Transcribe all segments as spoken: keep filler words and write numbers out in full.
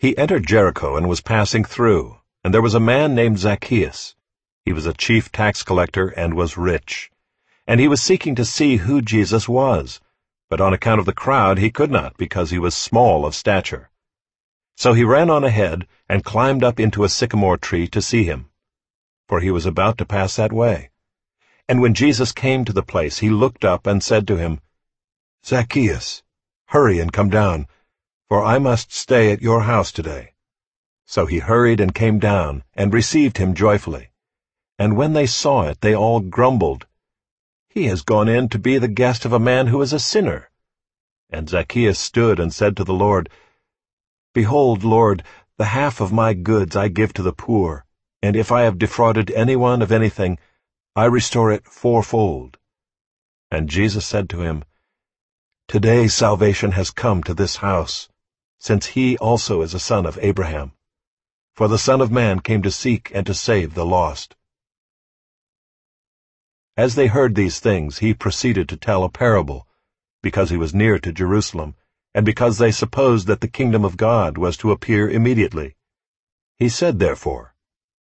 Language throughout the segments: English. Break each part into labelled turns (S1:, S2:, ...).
S1: He entered Jericho and was passing through, and there was a man named Zacchaeus. He was a chief tax collector and was rich. And he was seeking to see who Jesus was, but on account of the crowd he could not, because he was small of stature. So he ran on ahead and climbed up into a sycamore tree to see him, for he was about to pass that way. And when Jesus came to the place, he looked up and said to him, "Zacchaeus, hurry and come down, for I must stay at your house today." So he hurried and came down and received him joyfully. And when they saw it, they all grumbled, "He has gone in to be the guest of a man who is a sinner." And Zacchaeus stood and said to the Lord, "Behold, Lord, the half of my goods I give to the poor, and if I have defrauded anyone of anything, I restore it fourfold." And Jesus said to him, "Today salvation has come to this house, since he also is a son of Abraham. For the Son of Man came to seek and to save the lost." As they heard these things, he proceeded to tell a parable, because he was near to Jerusalem, and because they supposed that the kingdom of God was to appear immediately. He said, therefore,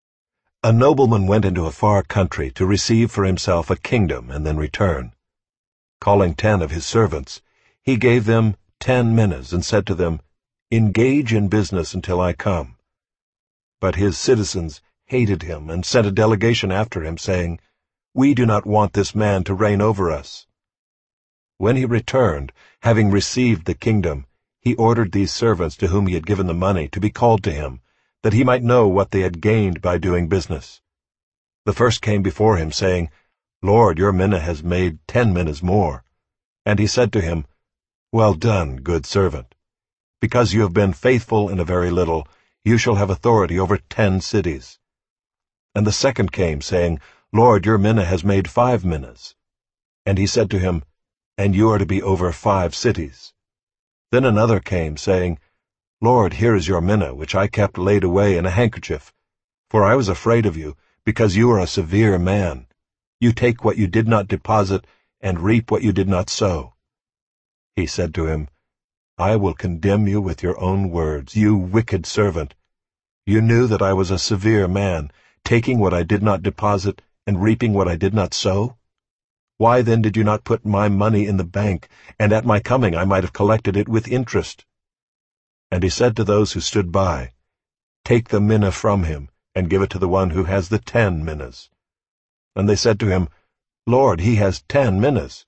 S1: "A nobleman went into a far country to receive for himself a kingdom and then return. Calling ten of his servants, he gave them ten minas and said to them, 'Engage in business until I come.' But his citizens hated him and sent a delegation after him, saying, 'We do not want this man to reign over us.' When he returned, having received the kingdom, he ordered these servants to whom he had given the money to be called to him, that he might know what they had gained by doing business. The first came before him, saying, 'Lord, your mina has made ten minas more.' And he said to him, 'Well done, good servant. Because you have been faithful in a very little, you shall have authority over ten cities.' And the second came, saying, 'Lord, your mina has made five minas.' And he said to him, 'And you are to be over five cities.' Then another came, saying, 'Lord, here is your mina, which I kept laid away in a handkerchief. For I was afraid of you, because you are a severe man. You take what you did not deposit, and reap what you did not sow.' He said to him, 'I will condemn you with your own words, you wicked servant. You knew that I was a severe man, taking what I did not deposit, and reaping what I did not sow? Why then did you not put my money in the bank, and at my coming I might have collected it with interest?' And he said to those who stood by, 'Take the mina from him, and give it to the one who has the ten minas.' And they said to him, 'Lord, he has ten minas.'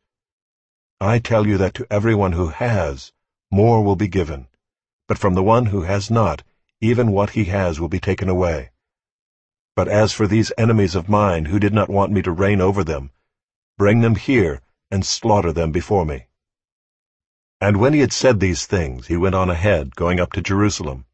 S1: I tell you that to everyone who has, more will be given, but from the one who has not, even what he has will be taken away. But as for these enemies of mine who did not want me to reign over them, bring them here and slaughter them before me." And when he had said these things, he went on ahead, going up to Jerusalem.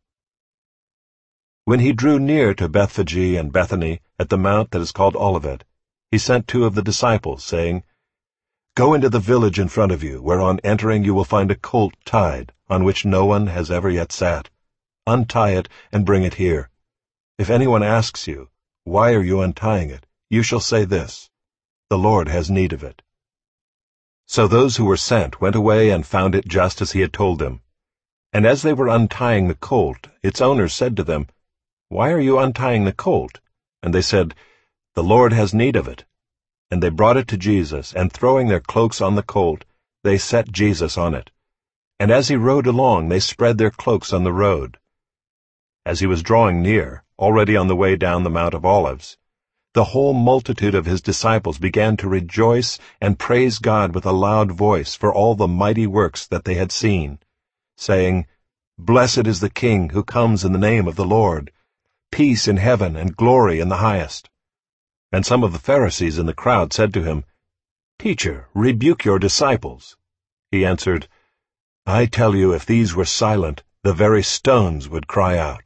S1: When he drew near to Bethphage and Bethany, at the mount that is called Olivet, he sent two of the disciples, saying, "Go into the village in front of you, where on entering you will find a colt tied, on which no one has ever yet sat. Untie it and bring it here. If anyone asks you, 'Why are you untying it?' you shall say this, 'The Lord has need of it.'" So those who were sent went away and found it just as he had told them. And as they were untying the colt, its owner said to them, "Why are you untying the colt?" And they said, "The Lord has need of it." And they brought it to Jesus, and throwing their cloaks on the colt, they set Jesus on it. And as he rode along, they spread their cloaks on the road. As he was drawing near, already on the way down the Mount of Olives, the whole multitude of his disciples began to rejoice and praise God with a loud voice for all the mighty works that they had seen, saying, "Blessed is the King who comes in the name of the Lord. Peace in heaven and glory in the highest." And some of the Pharisees in the crowd said to him, "Teacher, rebuke your disciples." He answered, "I tell you, if these were silent, the very stones would cry out."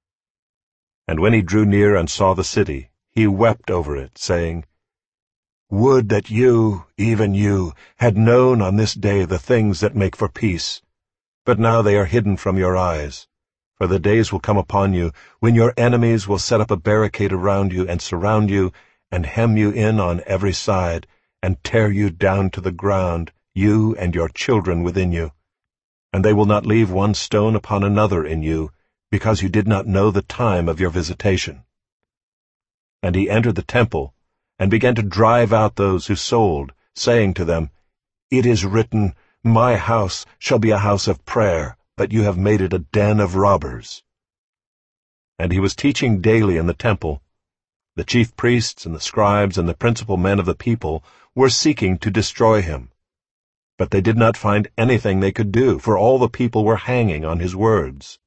S1: And when he drew near and saw the city, he wept over it, saying, "Would that you, even you, had known on this day the things that make for peace. But now they are hidden from your eyes. For the days will come upon you when your enemies will set up a barricade around you and surround you, and hem you in on every side, and tear you down to the ground, you and your children within you. And they will not leave one stone upon another in you, because you did not know the time of your visitation." And he entered the temple, and began to drive out those who sold, saying to them, "It is written, 'My house shall be a house of prayer,' but you have made it a den of robbers." And he was teaching daily in the temple. The chief priests and the scribes and the principal men of the people were seeking to destroy him. But they did not find anything they could do, for all the people were hanging on his words.